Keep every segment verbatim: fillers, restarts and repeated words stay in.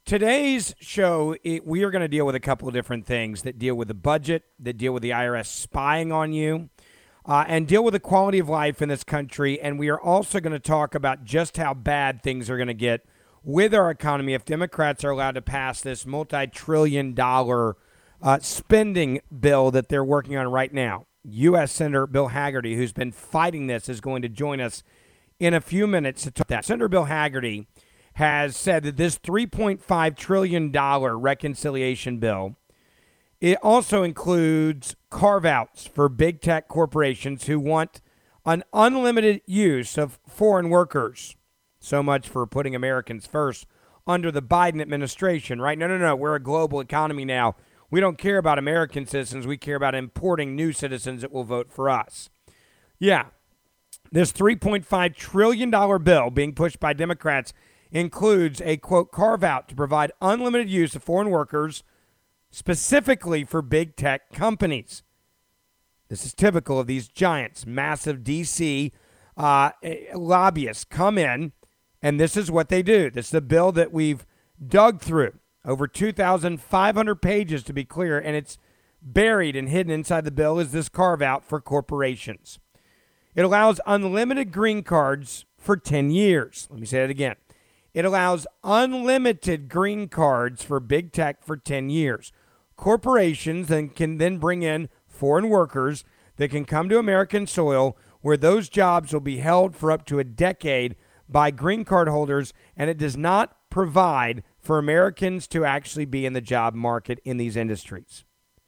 Today's show, it, we are going to deal with a couple of different things that deal with the budget, that deal with the I R S spying on you, uh, and deal with the quality of life in this country. And we are also going to talk about just how bad things are going to get with our economy if Democrats are allowed to pass this multi-trillion dollar uh, spending bill that they're working on right now. U S Senator Bill Hagerty, who's been fighting this, is going to join us in a few minutes to talk about that. Senator Bill Hagerty has said that this three point five trillion dollars reconciliation bill, it also includes carve-outs for big tech corporations who want an unlimited use of foreign workers. So much for putting Americans first under the Biden administration, right? No, no, no. We're a global economy now. We don't care about American citizens. We care about importing new citizens that will vote for us. Yeah, this three point five trillion dollars bill being pushed by Democrats includes a, quote, carve-out to provide unlimited use of foreign workers specifically for big tech companies. This is typical of these giants. Massive D C uh, lobbyists come in, and this is what they do. This is a bill that we've dug through. Over two thousand five hundred pages, to be clear, and it's buried and hidden inside the bill is this carve-out for corporations. It allows unlimited green cards for ten years. Let me say that again. It allows unlimited green cards for big tech for ten years. Corporations then can then bring in foreign workers that can come to American soil where those jobs will be held for up to a decade by green card holders, and it does not provide for Americans to actually be in the job market in these industries.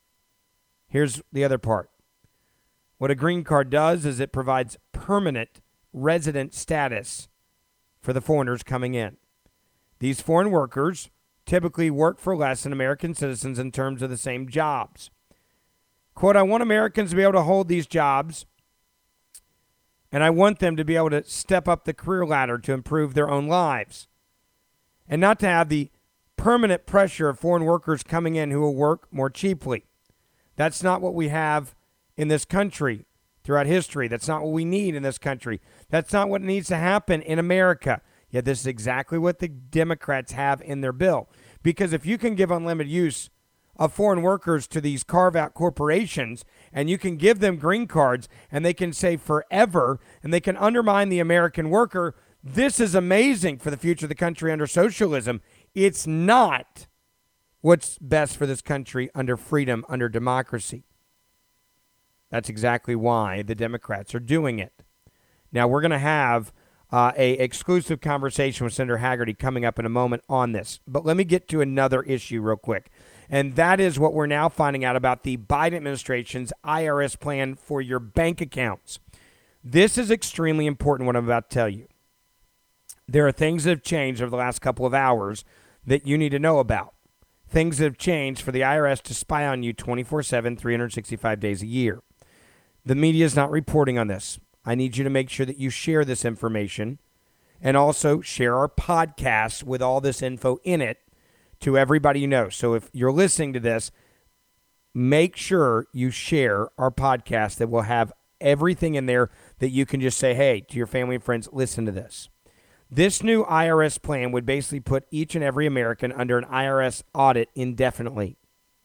Here's the other part. What a green card does is it provides permanent resident status for the foreigners coming in. These foreign workers typically work for less than American citizens in terms of the same jobs. Quote, I want Americans to be able to hold these jobs, and I want them to be able to step up the career ladder to improve their own lives, and not to have the permanent pressure of foreign workers coming in who will work more cheaply. That's not what we have in this country throughout history. That's not what we need in this country. That's not what needs to happen in America. Yet this is exactly what the Democrats have in their bill. Because if you can give unlimited use of foreign workers to these carve-out corporations, and you can give them green cards, and they can say forever, and they can undermine the American worker, this is amazing for the future of the country under socialism. It's not what's best for this country under freedom, under democracy. That's exactly why the Democrats are doing it. Now, we're going to have uh, a exclusive conversation with Senator Hagerty coming up in a moment on this. But let me get to another issue real quick. And that is what we're now finding out about the Biden administration's I R S plan for your bank accounts. This is extremely important, what I'm about to tell you. There are things that have changed over the last couple of hours that you need to know about. Things that have changed for the I R S to spy on you twenty-four seven, three hundred sixty-five days a year. The media is not reporting on this. I need you to make sure that you share this information and also share our podcast with all this info in it to everybody you know. So if you're listening to this, make sure you share our podcast that will have everything in there that you can just say, hey, to your family and friends, listen to this. This new I R S plan would basically put each and every American under an I R S audit indefinitely.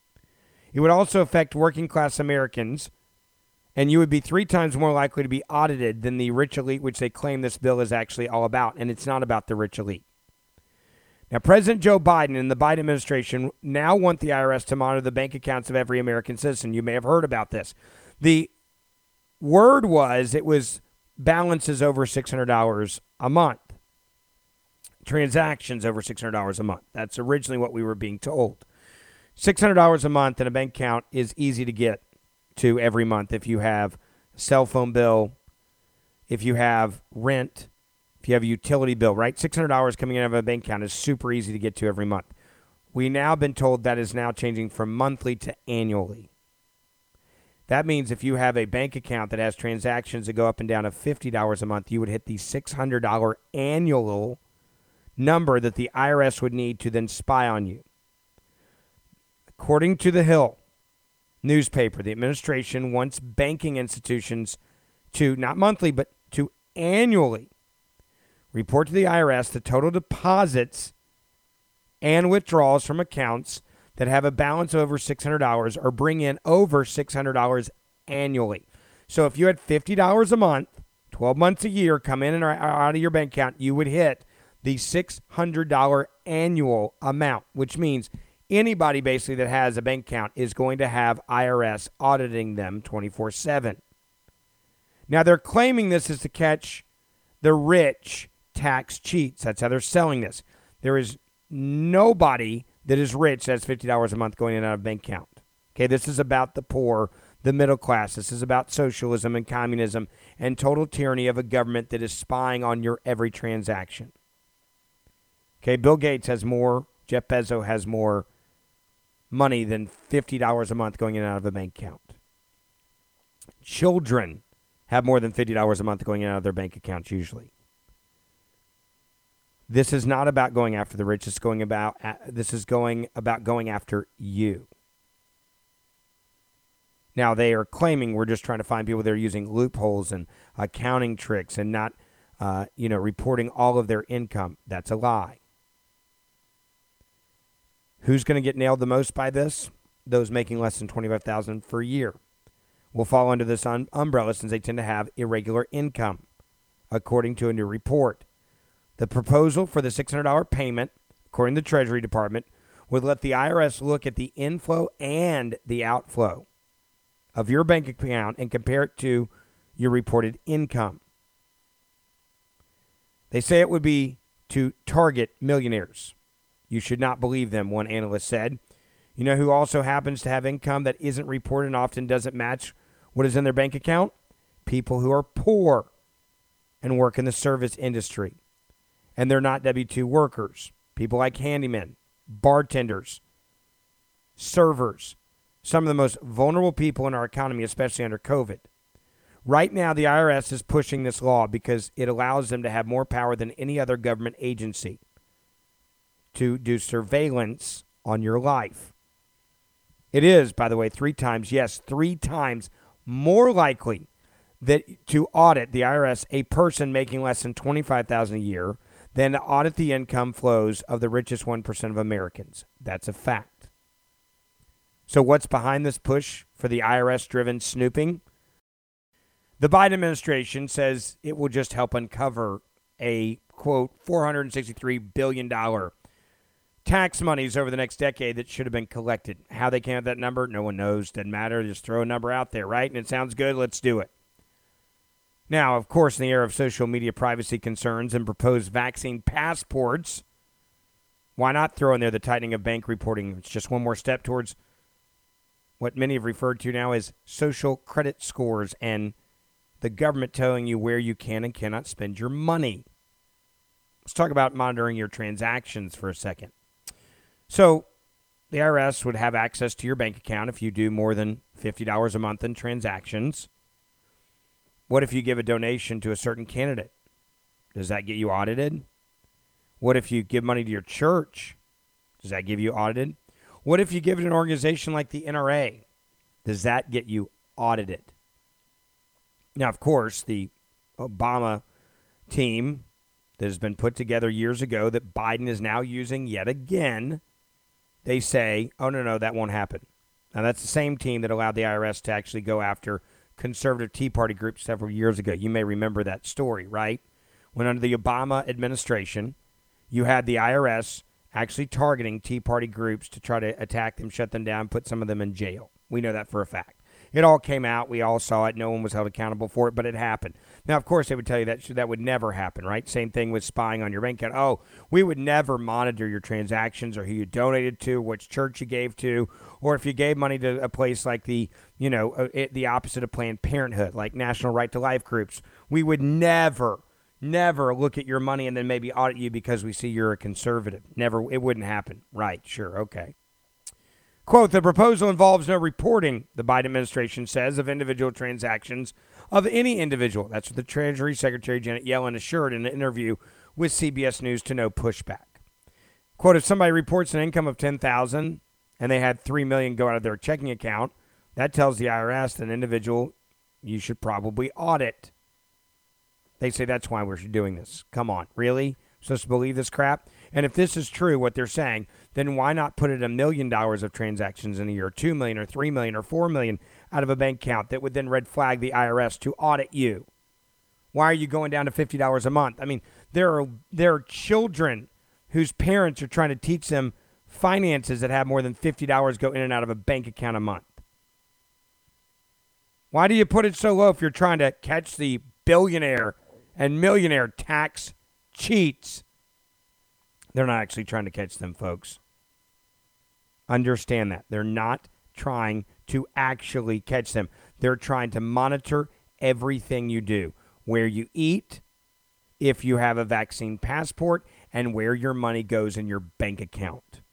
It would also affect working class Americans, and you would be three times more likely to be audited than the rich elite, which they claim this bill is actually all about, and it's not about the rich elite. Now, President Joe Biden and the Biden administration now want the I R S to monitor the bank accounts of every American citizen. You may have heard about this. The word was it was balances over six hundred dollars a month. Transactions over six hundred dollars a month. That's originally what we were being told. six hundred dollars a month in a bank account is easy to get to every month if you have a cell phone bill, if you have rent, if you have a utility bill, right? six hundred dollars coming in out of a bank account is super easy to get to every month. We now been told that is now changing from monthly to annually. That means if you have a bank account that has transactions that go up and down of fifty dollars a month, you would hit the six hundred dollars annual number that the I R S would need to then spy on you. According to The Hill newspaper, the administration wants banking institutions to, not monthly, but to annually report to the I R S the total deposits and withdrawals from accounts that have a balance over six hundred dollars or bring in over six hundred dollars annually. So if you had fifty dollars a month, twelve months a year come in and out of your bank account, you would hit the six hundred dollars annual amount, which means anybody basically that has a bank account is going to have I R S auditing them twenty-four seven. Now, they're claiming this is to catch the rich tax cheats. That's how they're selling this. There is nobody that is rich that has fifty dollars a month going in and out of a bank account. Okay, this is about the poor, the middle class. This is about socialism and communism and total tyranny of a government that is spying on your every transaction. Okay, Bill Gates has more, Jeff Bezos has more money than fifty dollars a month going in and out of a bank account. Children have more than fifty dollars a month going in and out of their bank accounts usually. This is not about going after the rich. It's going about, this is going about going after you. Now, they are claiming we're just trying to find people that are using loopholes and accounting tricks and not, uh, you know, reporting all of their income. That's a lie. Who's going to get nailed the most by this? Those making less than twenty-five thousand dollars per year will fall under this un- umbrella since they tend to have irregular income, according to a new report. The proposal for the six hundred dollars payment, according to the Treasury Department, would let the I R S look at the inflow and the outflow of your bank account and compare it to your reported income. They say it would be to target millionaires. You should not believe them, one analyst said. You know who also happens to have income that isn't reported and often doesn't match what is in their bank account? People who are poor and work in the service industry. And they're not W two workers. People like handymen, bartenders, servers, some of the most vulnerable people in our economy, especially under COVID. Right now, the I R S is pushing this law because it allows them to have more power than any other government agency to do surveillance on your life. It is, by the way, three times, yes, three times more likely that to audit the I R S a person making less than twenty-five thousand dollars a year than to audit the income flows of the richest one percent of Americans. That's a fact. So what's behind this push for the I R S-driven snooping? The Biden administration says it will just help uncover a, quote, four hundred sixty-three billion dollars tax monies over the next decade that should have been collected. How they came up with that number, no one knows. Doesn't matter. Just throw a number out there, right? And it sounds good. Let's do it. Now, of course, in the era of social media privacy concerns and proposed vaccine passports, why not throw in there the tightening of bank reporting? It's just one more step towards what many have referred to now as social credit scores and the government telling you where you can and cannot spend your money. Let's talk about monitoring your transactions for a second. So the I R S would have access to your bank account if you do more than fifty dollars a month in transactions. What if you give a donation to a certain candidate? Does that get you audited? What if you give money to your church? Does that give you audited? What if you give it to an organization like the N R A? Does that get you audited? Now, of course, the Obama team that has been put together years ago that Biden is now using yet again, they say, oh, no, no, that won't happen. Now, that's the same team that allowed the I R S to actually go after conservative Tea Party groups several years ago. You may remember that story, right? When under the Obama administration, you had the I R S actually targeting Tea Party groups to try to attack them, shut them down, put some of them in jail. We know that for a fact. It all came out. We all saw it. No one was held accountable for it, but it happened. Now, of course, they would tell you that that would never happen, right? Same thing with spying on your bank account. Oh, we would never monitor your transactions or who you donated to, which church you gave to, or if you gave money to a place like the, you know, uh, it, the opposite of Planned Parenthood, like National Right to Life groups. We would never, never look at your money and then maybe audit you because we see you're a conservative. Never. It wouldn't happen. Right. Sure. Okay. Quote, the proposal involves no reporting, the Biden administration says, of individual transactions of any individual. That's what the Treasury Secretary Janet Yellen assured in an interview with C B S News to no pushback. Quote, if somebody reports an income of ten thousand dollars and they had three million dollars go out of their checking account, that tells the I R S that an individual you should probably audit. They say that's why we're doing this. Come on, really? Supposed to believe this crap? And if this is true, what they're saying, then why not put it a million dollars of transactions in a year, two million or three million or four million out of a bank account that would then red flag the I R S to audit you? Why are you going down to fifty dollars a month? I mean, there are there are children whose parents are trying to teach them finances that have more than fifty dollars go in and out of a bank account a month. Why do you put it so low if you're trying to catch the billionaire and millionaire tax cheats? They're not actually trying to catch them, folks. Understand that. They're not trying to actually catch them. They're trying to monitor everything you do, where you eat, if you have a vaccine passport, and where your money goes in your bank account.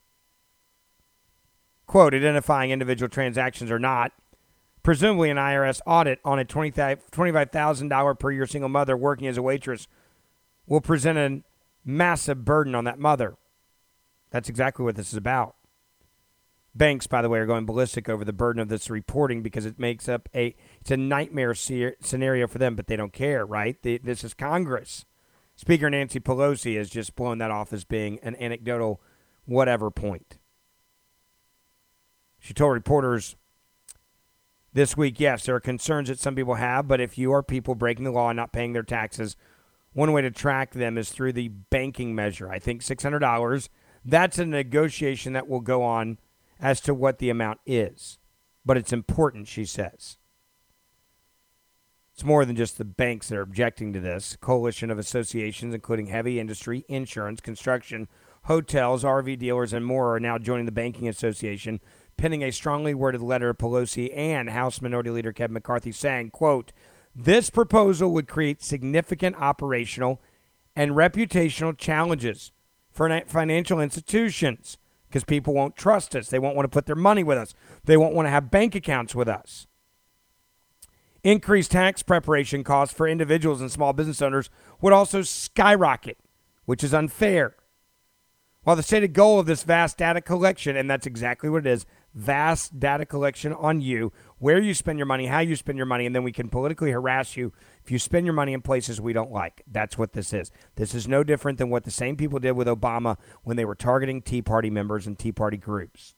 Quote, identifying individual transactions or not. Presumably an I R S audit on a twenty-five thousand dollars per year single mother working as a waitress will present a massive burden on that mother. That's exactly what this is about. Banks, by the way, are going ballistic over the burden of this reporting because it makes up a it's a nightmare se- scenario for them, but they don't care, right? They, this is Congress. Speaker Nancy Pelosi has just blown that off as being an anecdotal whatever point. She told reporters this week, yes, there are concerns that some people have, but if you are people breaking the law and not paying their taxes, one way to track them is through the banking measure. I think six hundred dollars, that's a negotiation that will go on as to what the amount is. But it's important, she says. It's more than just the banks that are objecting to this. Coalition of associations, including heavy industry, insurance, construction, hotels, R V dealers, and more, are now joining the Banking Association, penning a strongly worded letter to Pelosi and House Minority Leader Kevin McCarthy saying, quote, this proposal would create significant operational and reputational challenges for financial institutions because people won't trust us. They won't want to put their money with us. They won't want to have bank accounts with us. Increased tax preparation costs for individuals and small business owners would also skyrocket, which is unfair. While the stated goal of this vast data collection, and that's exactly what it is, vast data collection on you, where you spend your money, how you spend your money, and then we can politically harass you if you spend your money in places we don't like. That's what this is. This is no different than what the same people did with Obama when they were targeting Tea Party members and Tea Party groups.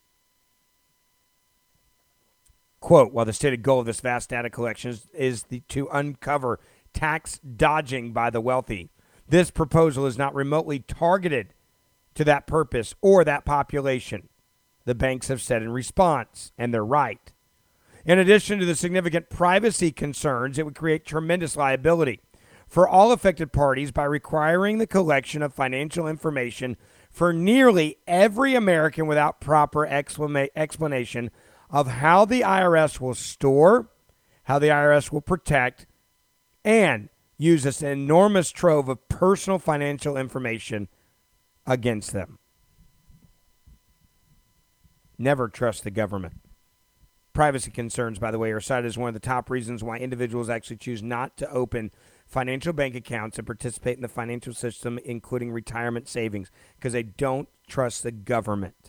Quote, while the stated goal of this vast data collection is, is the, to uncover tax dodging by the wealthy, this proposal is not remotely targeted to that purpose or that population, the banks have said in response, and they're right. In addition to the significant privacy concerns, it would create tremendous liability for all affected parties by requiring the collection of financial information for nearly every American without proper explana- explanation of how the I R S will store, how the I R S will protect, and use this enormous trove of personal financial information against them. Never trust the government. Privacy concerns, by the way, are cited as one of the top reasons why individuals actually choose not to open financial bank accounts and participate in the financial system, including retirement savings, because they don't trust the government.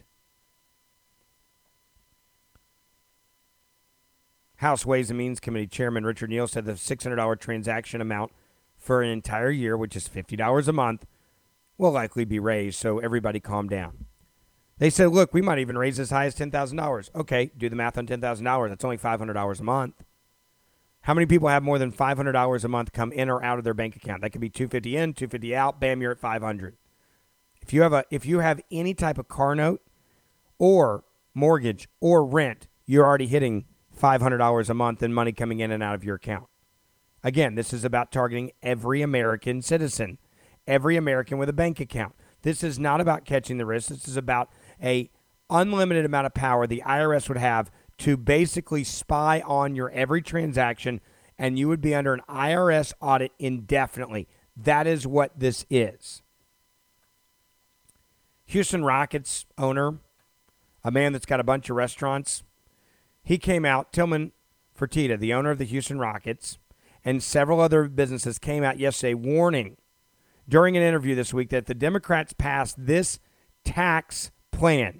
House Ways and Means Committee Chairman Richard Neal said the six hundred dollars transaction amount for an entire year, which is fifty dollars a month, will likely be raised, so everybody calm down. They said, look, we might even raise as high as ten thousand dollars. Okay, do the math on ten thousand dollars. That's only five hundred dollars a month. How many people have more than five hundred dollars a month come in or out of their bank account? That could be two hundred fifty dollars in, two hundred fifty dollars out, bam, you're at five hundred dollars. If you have a, if you have any type of car note or mortgage or rent, you're already hitting five hundred dollars a month in money coming in and out of your account. Again, this is about targeting every American citizen, every American with a bank account. This is not about catching the risk. This is about a unlimited amount of power the I R S would have to basically spy on your every transaction, and you would be under an I R S audit indefinitely. That is what this is. Houston Rockets owner, a man that's got a bunch of restaurants, he came out, Tillman Fertitta, the owner of the Houston Rockets, and several other businesses came out yesterday warning during an interview this week that the Democrats passed this tax plan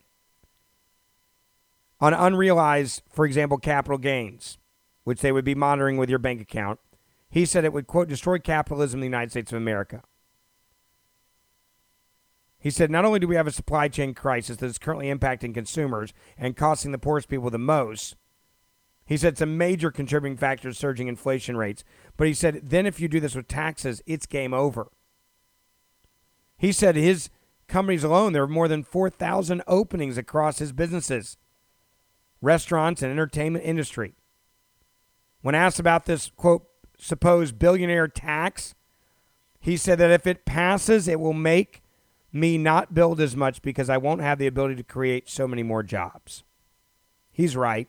on unrealized, for example, capital gains, which they would be monitoring with your bank account. He said it would, quote, destroy capitalism in the United States of America. He said, not only do we have a supply chain crisis that is currently impacting consumers and costing the poorest people the most, he said it's a major contributing factor to surging inflation rates. But he said, then if you do this with taxes, it's game over. He said his companies alone, there are more than four thousand openings across his businesses, restaurants and entertainment industry. When asked about this, quote, supposed billionaire tax, he said that if it passes, it will make me not build as much because I won't have the ability to create so many more jobs. He's right.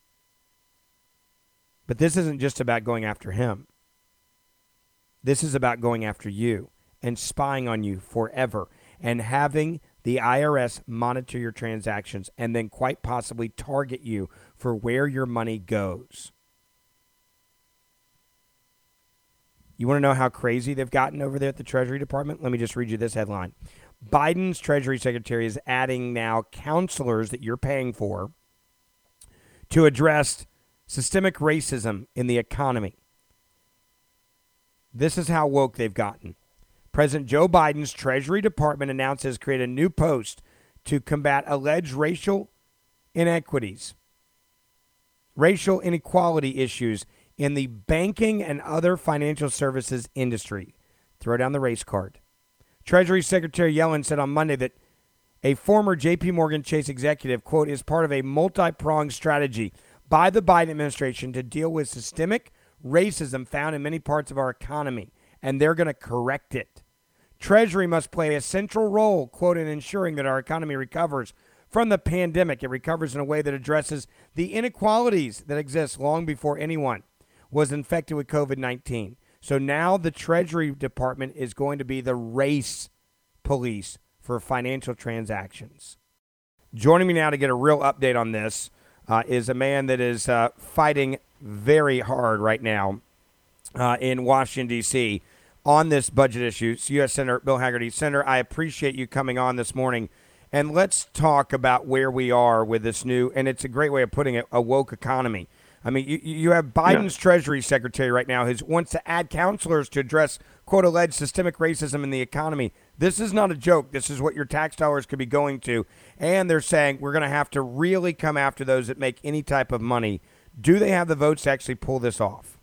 But this isn't just about going after him. This is about going after you and spying on you forever and having the I R S monitor your transactions and then quite possibly target you for where your money goes. You want to know how crazy they've gotten over there at the Treasury Department? Let me just read you this headline. Biden's Treasury Secretary is adding now counselors that you're paying for to address systemic racism in the economy. This is how woke they've gotten. President Joe Biden's Treasury Department announces create a new post to combat alleged racial inequities, racial inequality issues in the banking and other financial services industry. Throw down the race card. Treasury Secretary Yellen said on Monday that a former J P Morgan Chase executive, quote, is part of a multi-pronged strategy by the Biden administration to deal with systemic racism found in many parts of our economy, and they're going to correct it. Treasury must play a central role, quote, in ensuring that our economy recovers from the pandemic. It recovers in a way that addresses the inequalities that exist long before anyone was infected with covid nineteen. So now the Treasury Department is going to be the race police for financial transactions. Joining me now to get a real update on this uh, is a man that is uh, fighting very hard right now uh, in Washington, D C on this budget issue. It's U S Senator Bill Hagerty. Senator, I appreciate you coming on this morning. And let's talk about where we are with this new, and it's a great way of putting it, a woke economy. I mean, you, you have Biden's yeah. Treasury Secretary right now who wants to add counselors to address, quote, alleged systemic racism in the economy. This is not a joke. This is what your tax dollars could be going to. And they're saying we're going to have to really come after those that make any type of money. Do they have the votes to actually pull this off?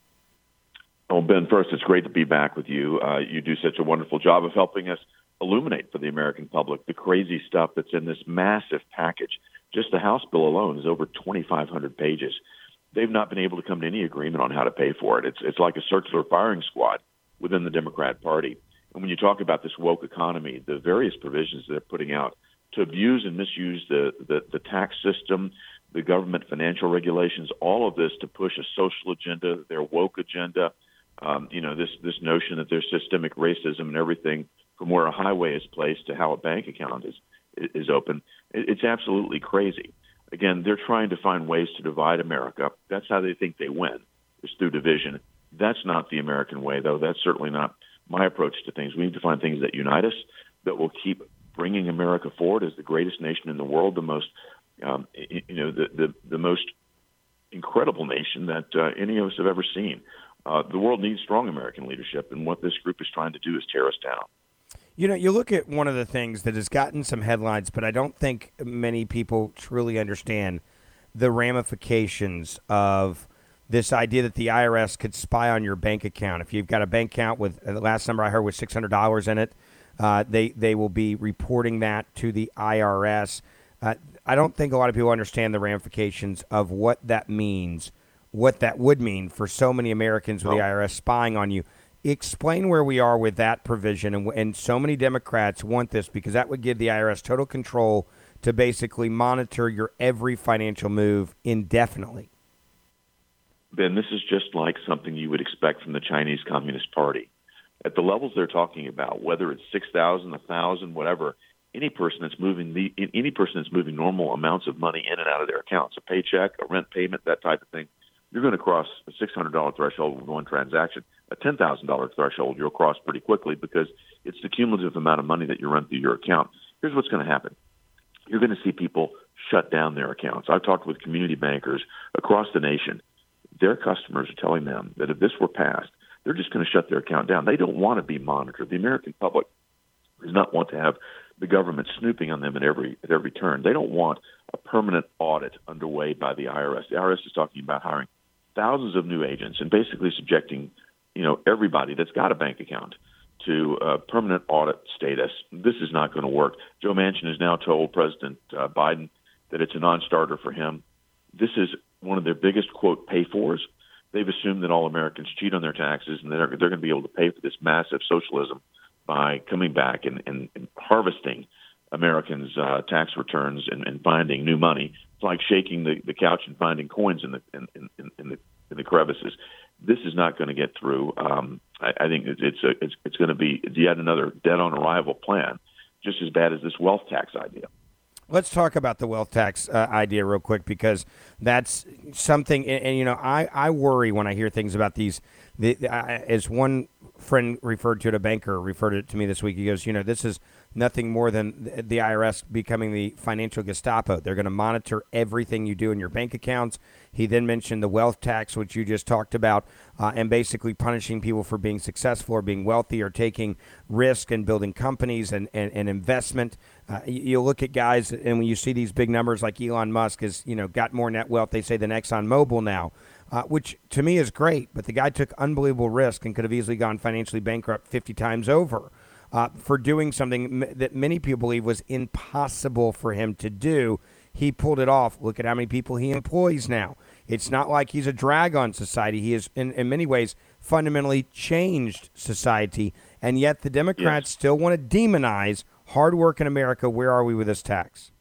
Well, Ben, first, it's great to be back with you. Uh, you do such a wonderful job of helping us illuminate for the American public the crazy stuff that's in this massive package. Just the House bill alone is over twenty-five hundred pages. They've not been able to come to any agreement on how to pay for it. It's it's like a circular firing squad within the Democrat Party. And when you talk about this woke economy, the various provisions they're putting out to abuse and misuse the, the, the tax system, the government financial regulations, all of this to push a social agenda, their woke agenda, um, you know, this, this notion that there's systemic racism and everything from where a highway is placed to how a bank account is is open. It's absolutely crazy. Again, they're trying to find ways to divide America. That's how they think they win, is through division. That's not the American way, though. That's certainly not my approach to things. We need to find things that unite us, that will keep bringing America forward as the greatest nation in the world, the most, um, you know, the, the, the most incredible nation that uh, any of us have ever seen. Uh, the world needs strong American leadership, and what this group is trying to do is tear us down. You know, you look at one of the things that has gotten some headlines, but I don't think many people truly understand the ramifications of this idea that the I R S could spy on your bank account. If you've got a bank account with, the last number I heard was six hundred dollars in it, uh, they, they will be reporting that to the I R S. Uh, I don't think a lot of people understand the ramifications of what that means, what that would mean for so many Americans with oh. the I R S spying on you. Explain where we are with that provision, and, and so many Democrats want this because that would give the I R S total control to basically monitor your every financial move indefinitely. Ben, this is just like something you would expect from the Chinese Communist Party. At the levels they're talking about, whether it's six thousand, one thousand, whatever, any person that's moving the any person that's moving normal amounts of money in and out of their accounts, a paycheck, a rent payment, that type of thing, you're going to cross a six hundred dollars threshold with one transaction. A ten thousand dollars threshold you'll cross pretty quickly because it's the cumulative amount of money that you run through your account. Here's what's going to happen. You're going to see people shut down their accounts. I've talked with community bankers across the nation. Their customers are telling them that if this were passed, they're just going to shut their account down. They don't want to be monitored. The American public does not want to have the government snooping on them at every at every turn. They don't want a permanent audit underway by the I R S. The I R S is talking about hiring thousands of new agents and basically subjecting, you know, everybody that's got a bank account to uh, permanent audit status. This is not going to work. Joe Manchin has now told President uh, Biden that it's a non-starter for him. This is one of their biggest, quote, pay-fors. They've assumed that all Americans cheat on their taxes, and they're, they're going to be able to pay for this massive socialism by coming back and, and, and harvesting Americans' uh, tax returns and, and finding new money. It's like shaking the, the couch and finding coins in the in, in, in the in the crevices. This is not going to get through. Um, I, I think it's it's, a, it's it's going to be yet another dead on arrival plan, just as bad as this wealth tax idea. Let's talk about the wealth tax uh, idea real quick, because that's something, and, and you know, I, I worry when I hear things about these. The, the, uh, as one friend referred to it, a banker referred it to me this week. He goes, you know, this is nothing more than the, the I R S becoming the financial Gestapo. They're going to monitor everything you do in your bank accounts. He then mentioned the wealth tax, which you just talked about, uh, and basically punishing people for being successful or being wealthy or taking risk and building companies and, and, and investment. Uh, you, you look at guys, and when you see these big numbers like Elon Musk has, you know, got more net wealth, they say, than ExxonMobil now, uh, which to me is great. But the guy took unbelievable risk and could have easily gone financially bankrupt fifty times over. Uh, for doing something m- that many people believe was impossible for him to do. He pulled it off. Look at how many people he employs now. It's not like he's a drag on society. He has, in, in many ways, fundamentally changed society, and yet the Democrats yes. still want to demonize hard work in America. Where are we with this tax?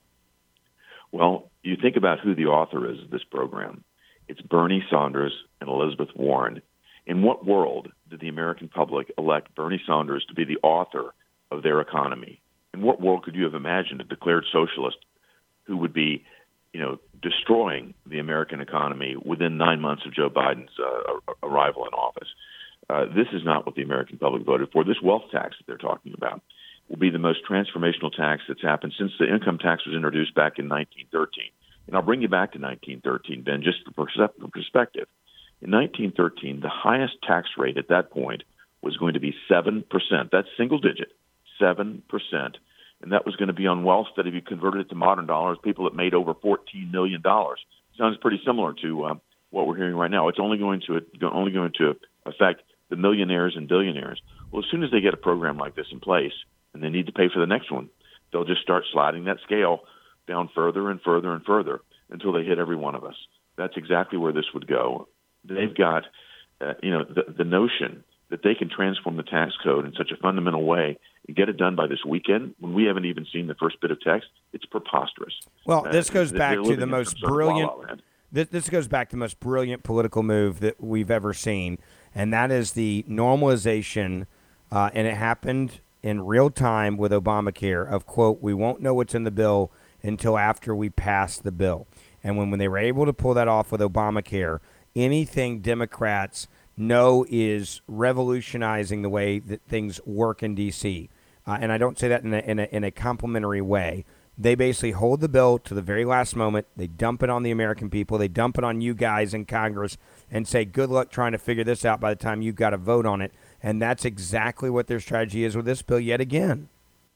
Well, you think about who the author is of this program. It's Bernie Sanders and Elizabeth Warren. In what world did the American public elect Bernie Sanders to be the author of their economy? In what world could you have imagined a declared socialist who would be, you know, destroying the American economy within nine months of Joe Biden's uh, arrival in office? Uh, this is not what the American public voted for. This wealth tax that they're talking about will be the most transformational tax that's happened since the income tax was introduced back in nineteen thirteen. And I'll bring you back to nineteen thirteen, Ben, just for perspective. In nineteen thirteen, the highest tax rate at that point was going to be seven percent. That's single digit, seven percent. And that was going to be on wealth that, if you converted it to modern dollars, people that made over fourteen million dollars. Sounds pretty similar to uh, what we're hearing right now. It's only going to only going to affect the millionaires and billionaires. Well, as soon as they get a program like this in place and they need to pay for the next one, they'll just start sliding that scale down further and further and further until they hit every one of us. That's exactly where this would go. They've got, uh, you know, the, the notion that they can transform the tax code in such a fundamental way and get it done by this weekend when we haven't even seen the first bit of text. It's preposterous. Well, this goes uh, back to the most brilliant. This, this goes back to the most brilliant political move that we've ever seen, and that is the normalization, uh, and it happened in real time with Obamacare. Of quote, we won't know what's in the bill until after we pass the bill. And when when they were able to pull that off with Obamacare, anything Democrats know is revolutionizing the way that things work in D C, Uh, and I don't say that in a, in, a, in a complimentary way. They basically hold the bill to the very last moment. They dump it on the American people. They dump it on you guys in Congress and say, good luck trying to figure this out by the time you've got to vote on it. And that's exactly what their strategy is with this bill yet again.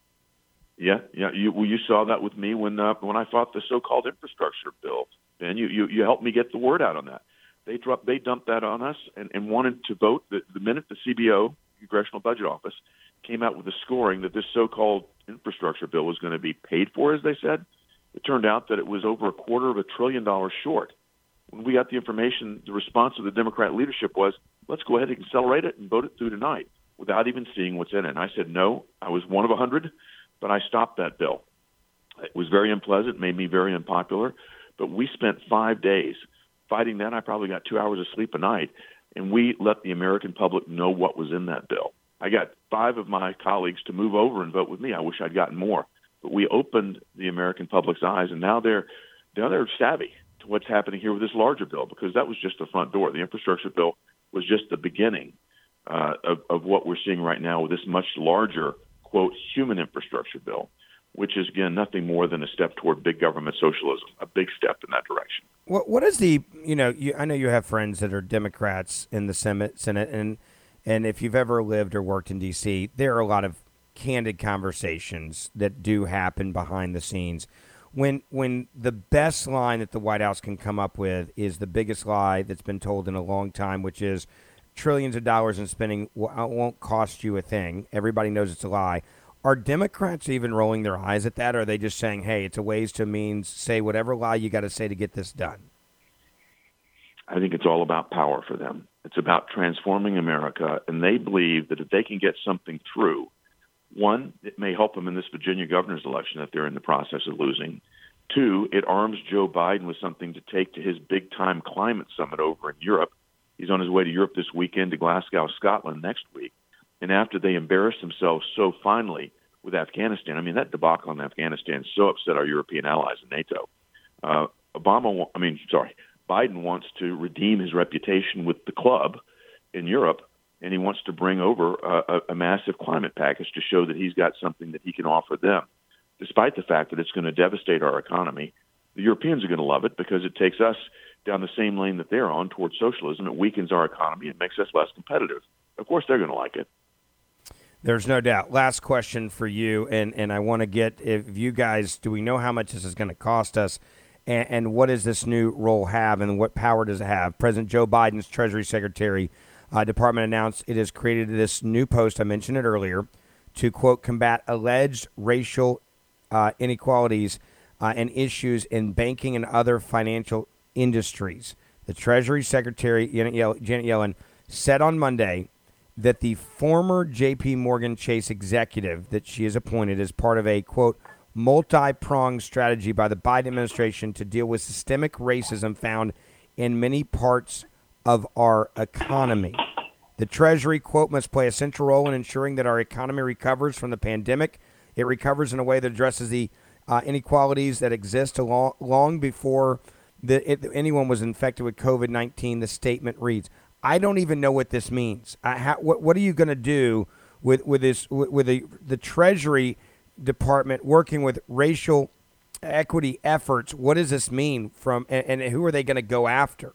Yeah, yeah. You, well, you saw that with me when uh, when I fought the so-called infrastructure bill. And you, you, you helped me get the word out on that. They dropped, they dumped that on us and, and wanted to vote. The, the minute the C B O, Congressional Budget Office, came out with the scoring that this so-called infrastructure bill was going to be paid for, as they said, it turned out that it was over a quarter of a trillion dollars short. When we got the information, the response of the Democrat leadership was, let's go ahead and accelerate it and vote it through tonight without even seeing what's in it. And I said, no, I was one of a hundred, but I stopped that bill. It was very unpleasant, made me very unpopular, but we spent five days fighting that. I probably got two hours of sleep a night, and we let the American public know what was in that bill. I got five of my colleagues to move over and vote with me. I wish I'd gotten more, but we opened the American public's eyes, and now they're now they're savvy to what's happening here with this larger bill, because that was just the front door. The infrastructure bill was just the beginning uh, of, of what we're seeing right now with this much larger, quote, human infrastructure bill, which is, again, nothing more than a step toward big government socialism, a big step in that direction. What What is the, you know, you, I know you have friends that are Democrats in the Senate, Senate and And if you've ever lived or worked in D C, there are a lot of candid conversations that do happen behind the scenes. When when the best line that the White House can come up with is the biggest lie that's been told in a long time, which is trillions of dollars in spending won't cost you a thing. Everybody knows it's a lie. Are Democrats even rolling their eyes at that, or are they just saying, hey, it's a ways to means, say whatever lie you got to say to get this done? I think it's all about power for them. It's about transforming America, and they believe that if they can get something through, one, it may help them in this Virginia governor's election that they're in the process of losing. Two, it arms Joe Biden with something to take to his big-time climate summit over in Europe. He's on his way to Europe this weekend, to Glasgow, Scotland next week. And after they embarrassed themselves so finally with Afghanistan, I mean, that debacle in Afghanistan so upset our European allies in NATO. Uh, Obama, I mean, sorry, Biden wants to redeem his reputation with the club in Europe, and he wants to bring over a, a, a massive climate package to show that he's got something that he can offer them. Despite the fact that it's going to devastate our economy, the Europeans are going to love it because it takes us down the same lane that they're on towards socialism. It weakens our economy and makes us less competitive. Of course, they're going to like it. There's no doubt. Last question for you, and, and I want to get, if you guys, do we know how much this is going to cost us, and, and what does this new role have, and what power does it have? President Joe Biden's Treasury Secretary uh, Department announced it has created this new post, I mentioned it earlier, to, quote, combat alleged racial uh, inequalities uh, and issues in banking and other financial industries. The Treasury Secretary, Janet Yellen, said on Monday that the former J P. Morgan Chase executive that she has appointed as part of a, quote, multi-pronged strategy by the Biden administration to deal with systemic racism found in many parts of our economy. The Treasury, quote, must play a central role in ensuring that our economy recovers from the pandemic. It recovers in a way that addresses the uh, inequalities that exist long, long before the, it, anyone was infected with COVID nineteen, the statement reads. I don't even know what this means. I ha- what, what are you going to do with, with this with, with the, the Treasury Department working with racial equity efforts? What does this mean from, and, and who are they going to go after?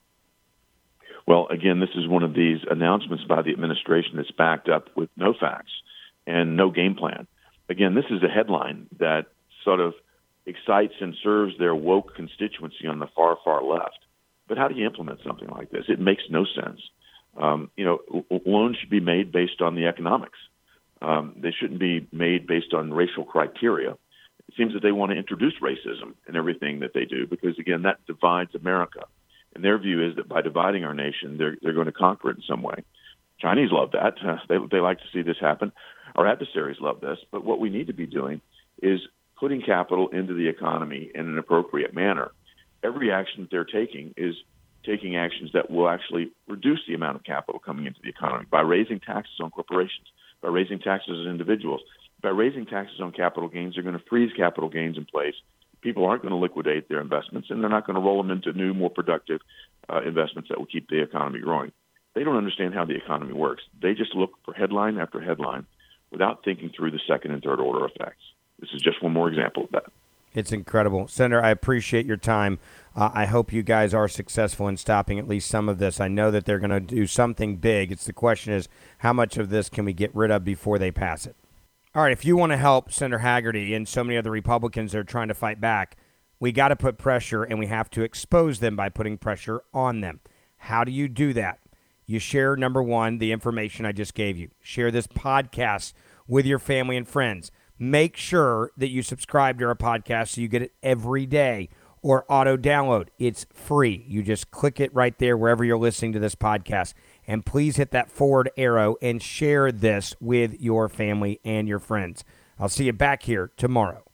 Well, again, this is one of these announcements by the administration that's backed up with no facts and no game plan. Again, this is a headline that sort of excites and serves their woke constituency on the far, far left. But how do you implement something like this? It makes no sense. Um, you know, loans should be made based on the economics. Um, they shouldn't be made based on racial criteria. It seems that they want to introduce racism in everything that they do because, again, that divides America. And their view is that by dividing our nation, they're they're going to conquer it in some way. Chinese love that. Uh, they they like to see this happen. Our adversaries love this. But what we need to be doing is putting capital into the economy in an appropriate manner. Every action that they're taking is taking actions that will actually reduce the amount of capital coming into the economy by raising taxes on corporations, by raising taxes on individuals. By raising taxes on capital gains, they're going to freeze capital gains in place. People aren't going to liquidate their investments, and they're not going to roll them into new, more productive uh, investments that will keep the economy growing. They don't understand how the economy works. They just look for headline after headline without thinking through the second and third order effects. This is just one more example of that. It's incredible. Senator, I appreciate your time. Uh, I hope you guys are successful in stopping at least some of this. I know that they're going to do something big. It's the question is, how much of this can we get rid of before they pass it? All right, if you want to help Senator Hagerty and so many other Republicans that are trying to fight back, we got to put pressure, and we have to expose them by putting pressure on them. How do you do that? You share, number one, the information I just gave you. Share this podcast with your family and friends. Make sure that you subscribe to our podcast so you get it every day, or auto download. It's free. You just click it right there wherever you're listening to this podcast. And please hit that forward arrow and share this with your family and your friends. I'll see you back here tomorrow.